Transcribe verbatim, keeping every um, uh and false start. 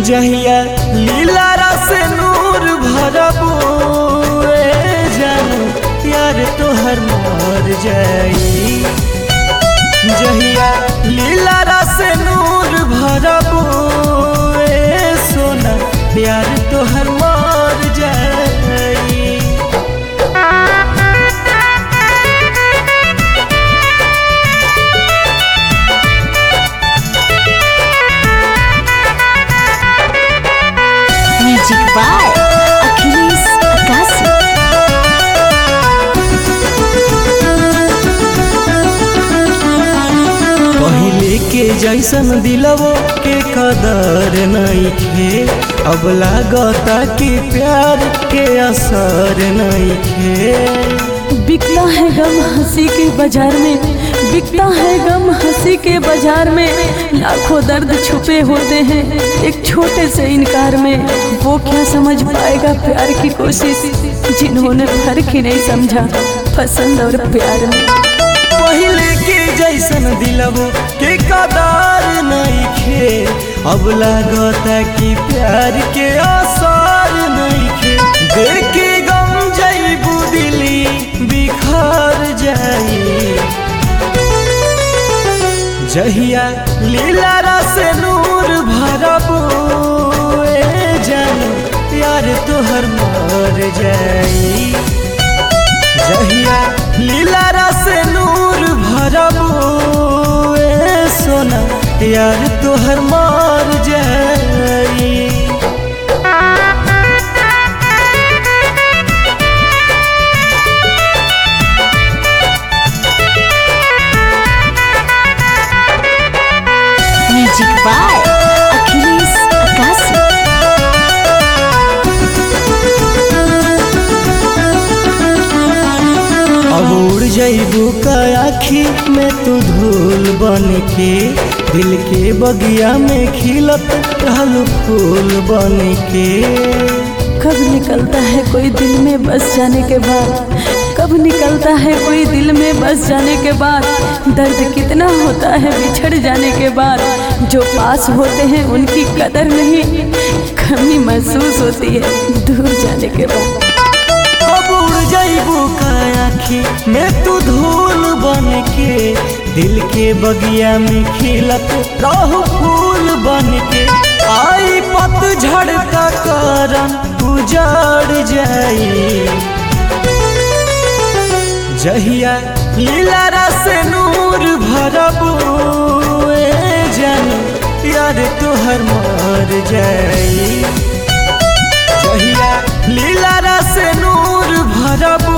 जहिया लीला रस नूर भरबू जानू प्यार तोहर मर जाई। जहिया लीला रस नूर भरबू सोना प्यार तोहर मर जाई। Music by Akhilesh Akashi. पहले के जैसन दिलवो के कदर नइखे, अब लागता कि प्यार के असर नइखे। बिकता है गम हंसी के बाजार में, बिकता है गम हंसी के बाजार में। लाखों दर्द छुपे होते हैं एक छोटे से इनकार में। वो क्या समझ पाएगा प्यार की कोशिश, जिन्होंने फर्क ही नहीं समझा पसंद और प्यार में। पहले के जैसन दिलवो के कदर नइखे, अब लागता कि प्यार के असर नइखे। देख के गम जइबू दिली बिखर जाई। जहिया लीला रस नूर भरबू जानू प्यार तोहर मर जाई। जहिया लीला रस नूर भरबू सोना प्यार तोहर मर जाई। Music by Akhilesh Akashi. अब उड़ जइबू का आँखी में तू धूल बन के, दिल के बगिया में खिलत रहल फूल बन के। कब निकलता है कोई दिल में बस जाने के बाद, कब निकलता है कोई दिल में बस जाने के बाद। दर्द कितना होता है बिछड़ जाने के बाद। जो पास होते हैं उनकी कदर नहीं, कमी महसूस होती है दूर जाने के बाद। अब उड़ जइबू का आँखी में तू धूल बन के, दिल के बगिया में खिलत रहू फूल बन के। आई पतझड़ का कारण उजड़ जाई। जहिया लीला रस नूर भरबू जानू प्यार तोहर मर जाई। जहिया लीला रस नूर भरबू